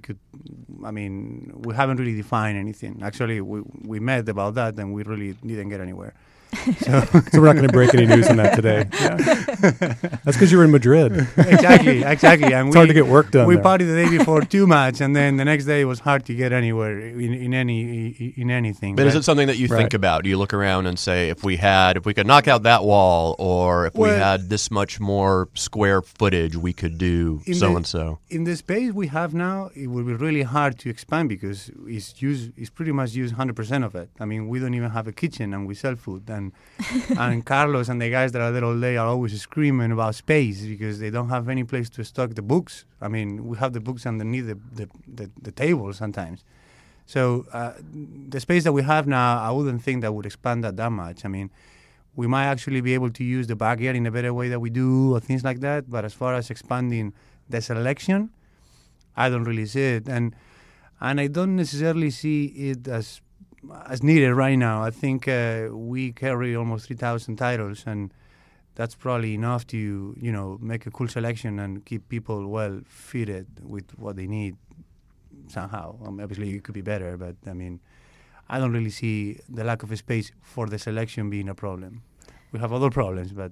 haven't really defined anything. Actually, we met about that and we really didn't get anywhere. So we're not going to break any news on that today. Yeah. That's because you were in Madrid. Exactly. And it's hard to get work done. We there. partied the day before too much, and then the next day it was hard to get anywhere in anything. But is it something that you think about? Do you look around and say, if we could knock out that wall, or if we had this much more square footage, we could do so and so? In the space we have now, it would be really hard to expand because it's pretty much used 100% of it. I mean, we don't even have a kitchen, and we sell food. And Carlos and the guys that are there all day are always screaming about space because they don't have any place to stock the books. I mean, we have the books underneath the table sometimes. So the space that we have now, I wouldn't think that would expand that much. I mean, we might actually be able to use the backyard in a better way that we do or things like that. But as far as expanding the selection, I don't really see it. And I don't necessarily see it as needed right now. I think we carry almost 3,000 titles, and that's probably enough to make a cool selection and keep people well fitted with what they need somehow. Obviously, it could be better, but I mean, I don't really see the lack of space for the selection being a problem. We have other problems, but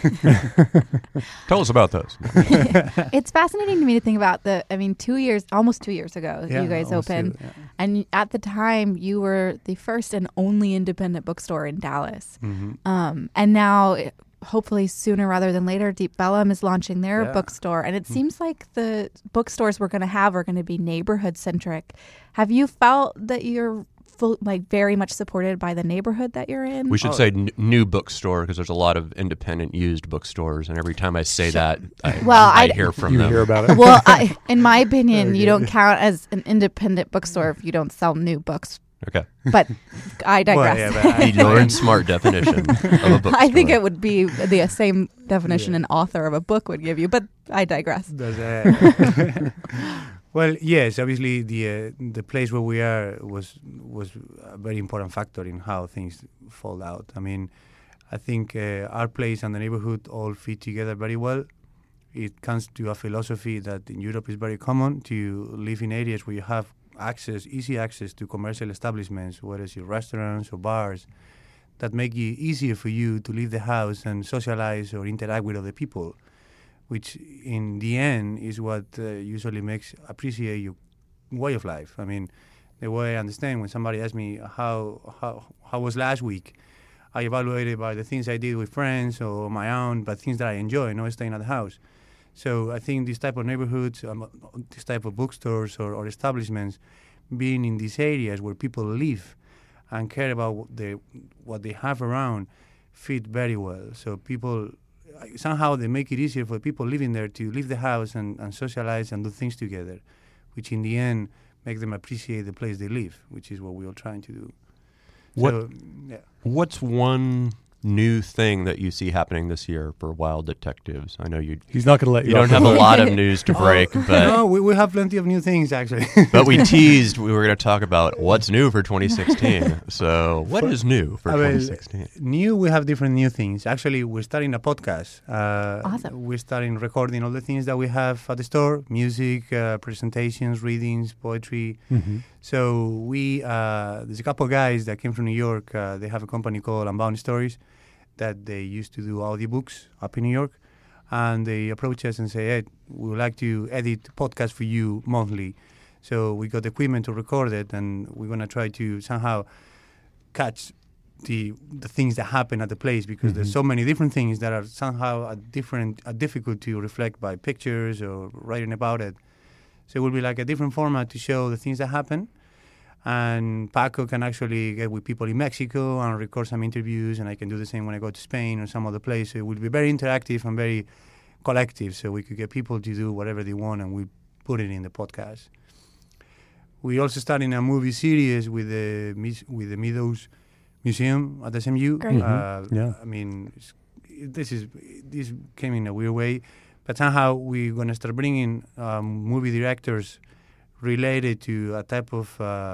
tell us about those. It's fascinating to me to think about almost 2 years ago, you guys opened. And at the time, you were the first and only independent bookstore in Dallas. Mm-hmm. And now, hopefully sooner rather than later, Deep Vellum is launching their bookstore. And it seems like the bookstores we're going to have are going to be neighborhood-centric. Have you felt that you're very much supported by the neighborhood that you're in? We should say new bookstore because there's a lot of independent used bookstores, and every time I say that, I hear from them. You hear about it. Well, in my opinion, you don't count as an independent bookstore if you don't sell new books. Okay. But I digress. The Lauren Smart definition of a bookstore. I think it would be the same definition an author of a book would give you, but I digress. Well, yes, obviously the place where we are was a very important factor in how things fall out. I mean, I think our place and the neighborhood all fit together very well. It comes to a philosophy that in Europe is very common to live in areas where you have easy access to commercial establishments, whether it's your restaurants or bars, that make it easier for you to leave the house and socialize or interact with other people, which in the end is what usually makes appreciate your way of life. I mean, the way I understand when somebody asks me how was last week, I evaluate it by the things I did with friends or my own, but things that I enjoy, not staying at the house. So I think this type of neighborhoods, this type of bookstores or establishments, being in these areas where people live and care about what they have around, fit very well. So people, somehow they make it easier for people living there to leave the house and socialize and do things together, which in the end make them appreciate the place they live, which is what we are trying to do. What's one new thing that you see happening this year for Wild Detectives? I know he's not going to let you. You don't have a lot of news to break, but no, we have plenty of new things actually. But we teased we were going to talk about what's new for 2016. So what is new for 2016? New, we have different new things. Actually, we're starting a podcast. Awesome. We're starting recording all the things that we have at the store: music, presentations, readings, poetry. Mm-hmm. So there's a couple of guys that came from New York. They have a company called Unbound Stories that they used to do audiobooks up in New York. And they approach us and say, hey, we would like to edit podcasts for you monthly. So we got the equipment to record it, and we're going to try to somehow catch the things that happen at the place, because there's so many different things that are somehow difficult to reflect by pictures or writing about it. So it will be like a different format to show the things that happen. And Paco can actually get with people in Mexico and record some interviews, and I can do the same when I go to Spain or some other place. So it will be very interactive and very collective, so we could get people to do whatever they want, and we put it in the podcast. We also starting a movie series with the Meadows Museum at SMU. Great. I mean, this came in a weird way, but somehow we're going to start bringing movie directors related to a type of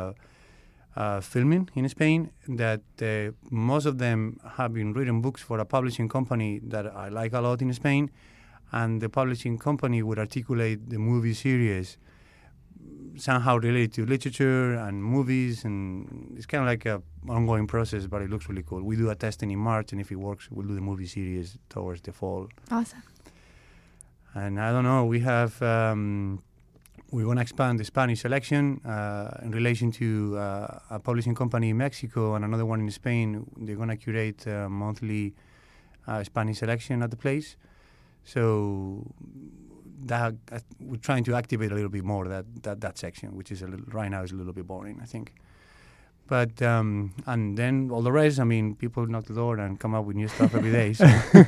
filming in Spain that most of them have been written books for a publishing company that I like a lot in Spain, and the publishing company would articulate the movie series somehow related to literature and movies, and it's kind of like an ongoing process, but it looks really cool. We do a testing in March, and if it works, we'll do the movie series towards the fall. Awesome. And I don't know, we have... we want to expand the Spanish selection in relation to a publishing company in Mexico and another one in Spain. They're going to curate a monthly Spanish selection at the place. So that we're trying to activate a little bit more that section, which is right now is a little bit boring, I think. But and then all the rest, I mean, people knock the door and come up with new stuff every day. So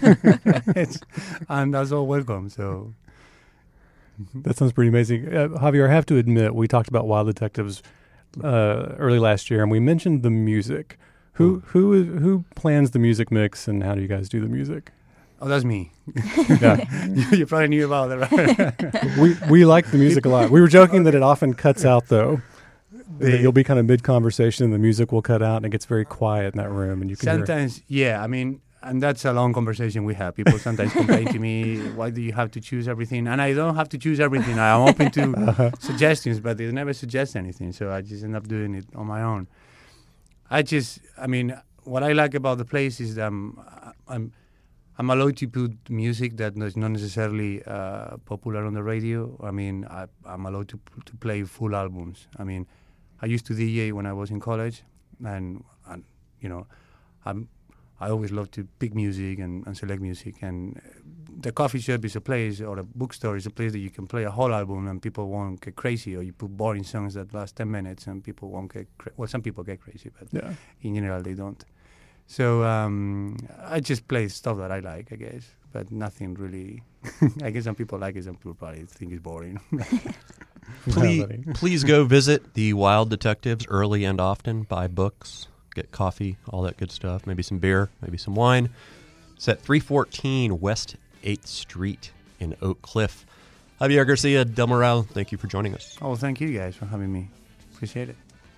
and that's all welcome. So. That sounds pretty amazing. Javier, I have to admit, we talked about Wild Detectives early last year, and we mentioned the music. Who plans the music mix, and how do you guys do the music? Oh, that's me. Yeah. You probably knew about that, right? we like the music a lot. We were joking that it often cuts out, though. You'll be kind of mid-conversation, and the music will cut out, and it gets very quiet in that room, and you can sometimes, yeah, I mean... And that's a long conversation we have. People sometimes complain to me, why do you have to choose everything? And I don't have to choose everything. I'm open to suggestions, but they never suggest anything. So I just end up doing it on my own. I mean, what I like about the place is that I'm allowed to put music that is not necessarily popular on the radio. I mean, I'm allowed to play full albums. I mean, I used to DJ when I was in college, and you know, I always love to pick music and select music. And the coffee shop is a place, or a bookstore is a place that you can play a whole album and people won't get crazy, or you put boring songs that last 10 minutes and people won't get some people get crazy, but in general they don't. So I just play stuff that I like, I guess, but nothing really. I guess some people like it, some people probably think it's boring. Please go visit the Wild Detectives early and often. Buy books. Get coffee, all that good stuff, maybe some beer, maybe some wine. It's at 314 West 8th Street in Oak Cliff. Javier Garcia Del Moral, thank you for joining us. Oh, thank you guys for having me. Appreciate it.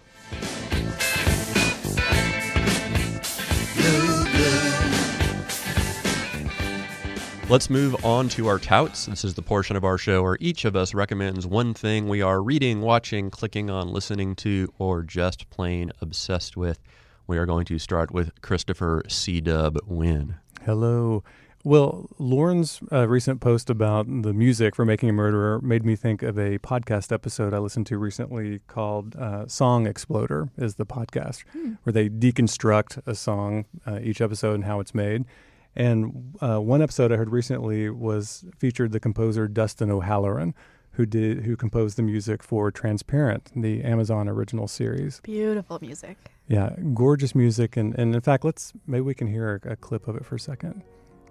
Let's move on to our touts. This is the portion of our show where each of us recommends one thing we are reading, watching, clicking on, listening to, or just plain obsessed with. We are going to start with Christopher C. Dub Wynn. Hello. Well, Lauren's recent post about the music for Making a Murderer made me think of a podcast episode I listened to recently called Song Exploder is the podcast, where they deconstruct a song each episode and how it's made. And one episode I heard recently featured the composer Dustin O'Halloran, who composed the music for Transparent, the Amazon original series. Beautiful music. Yeah, gorgeous music. And in fact, maybe we can hear a clip of it for a second.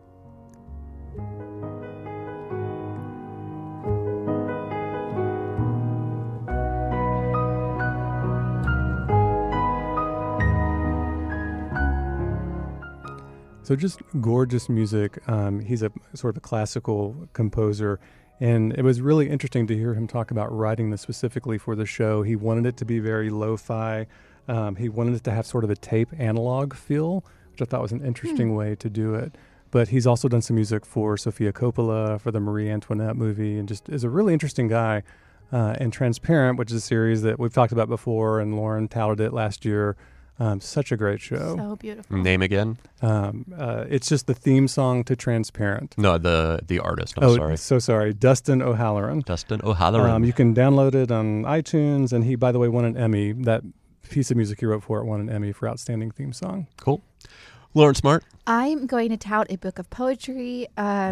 So just gorgeous music. He's a sort of a classical composer, and it was really interesting to hear him talk about writing this specifically for the show. He wanted it to be very lo-fi. He wanted it to have sort of a tape analog feel, which I thought was an interesting way to do it. But he's also done some music for Sofia Coppola, for the Marie Antoinette movie, and just is a really interesting guy. And Transparent, which is a series that we've talked about before, and Lauren touted it last year. Such a great show. So beautiful. Name again? It's just the theme song to Transparent. No, the artist. I'm sorry. So sorry. Dustin O'Halloran. Dustin O'Halloran. You can download it on iTunes, and he, by the way, won an Emmy. That piece of music he wrote for it won an Emmy for Outstanding Theme Song. Cool. Lauren Smart. I'm going to tout a book of poetry.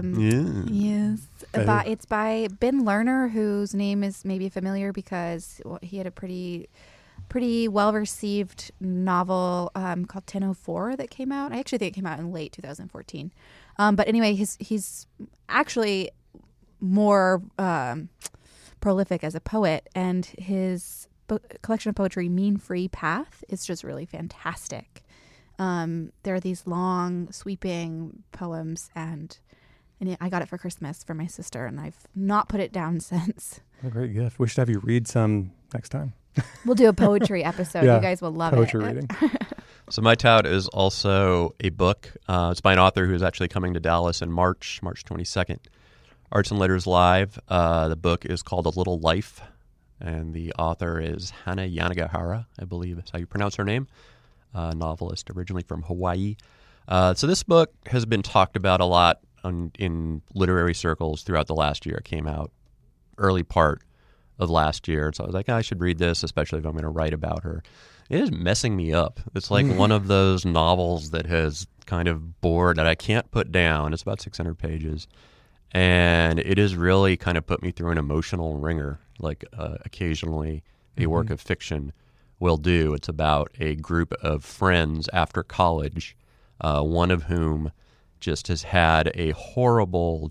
Yes. It's by Ben Lerner, whose name is maybe familiar because he had a pretty well-received novel called 1004 that came out. I actually think it came out in late 2014. But anyway, he's actually more prolific as a poet, and his collection of poetry, Mean Free Path, is just really fantastic. There are these long, sweeping poems, and I got it for Christmas for my sister, and I've not put it down since. What a great gift. We should have you read some next time. We'll do a poetry episode. You guys will love poetry it. Reading. So my tout is also a book. It's by an author who is actually coming to Dallas in March 22nd. Arts and Letters Live. The book is called A Little Life, and the author is Hana Yanagihara, I believe is how you pronounce her name. Novelist originally from Hawaii. So this book has been talked about a lot in literary circles throughout the last year. It came out early part of last year. So I was like, I should read this, especially if I'm going to write about her. It is messing me up. It's like one of those novels that has kind of bored that I can't put down. It's about 600 pages. And it has really kind of put me through an emotional ringer, like occasionally a work of fiction will do. It's about a group of friends after college, one of whom just has had a horrible,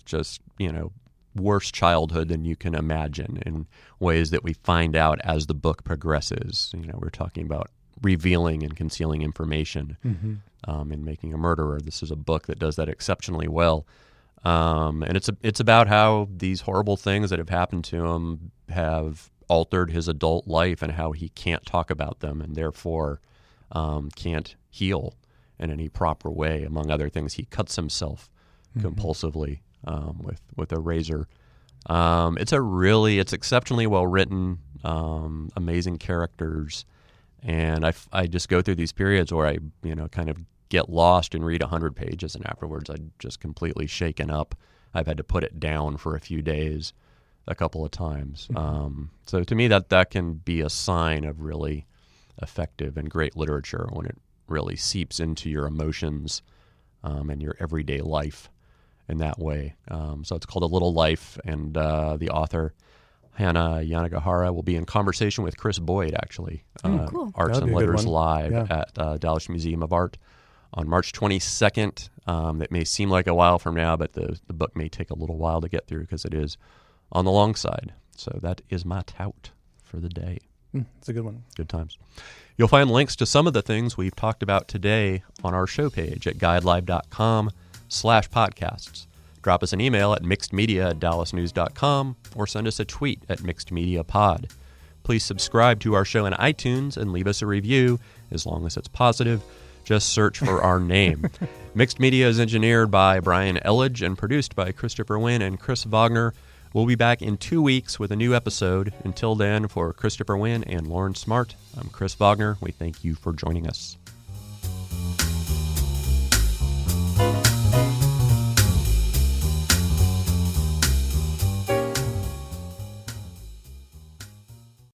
worse childhood than you can imagine in ways that we find out as the book progresses. We're talking about revealing and concealing information in Making a Murderer. This is a book that does that exceptionally well. And it's about how these horrible things that have happened to him have altered his adult life and how he can't talk about them and therefore can't heal in any proper way. Among other things, he cuts himself compulsively with a razor. It's exceptionally well written, amazing characters, and I just go through these periods where I kind of get lost and read 100 pages, and afterwards I'm just completely shaken up. I've had to put it down for a few days, a couple of times. So to me, that can be a sign of really effective and great literature when it really seeps into your emotions and your everyday life in that way. So it's called A Little Life, and the author, Hana Yanagihara, will be in conversation with Chris Boyd, actually. Cool. Arts and Letters Live at Dallas Museum of Art on March 22nd. It may seem like a while from now, but the book may take a little while to get through because it is on the long side. So that is my tout for the day. It's a good one. Good times. You'll find links to some of the things we've talked about today on our show page at guidelive.com/podcasts. Drop us an email at mixedmedia@dallasnews.com or send us a tweet at mixedmediapod. Please subscribe to our show in iTunes and leave us a review, as long as it's positive. Just search for our name. Mixed Media is engineered by Brian Elledge and produced by Christopher Wynn and Chris Wagner. We'll be back in 2 weeks with a new episode. Until then, for Christopher Wynn and Lauren Smart, I'm Chris Wagner. We thank you for joining us.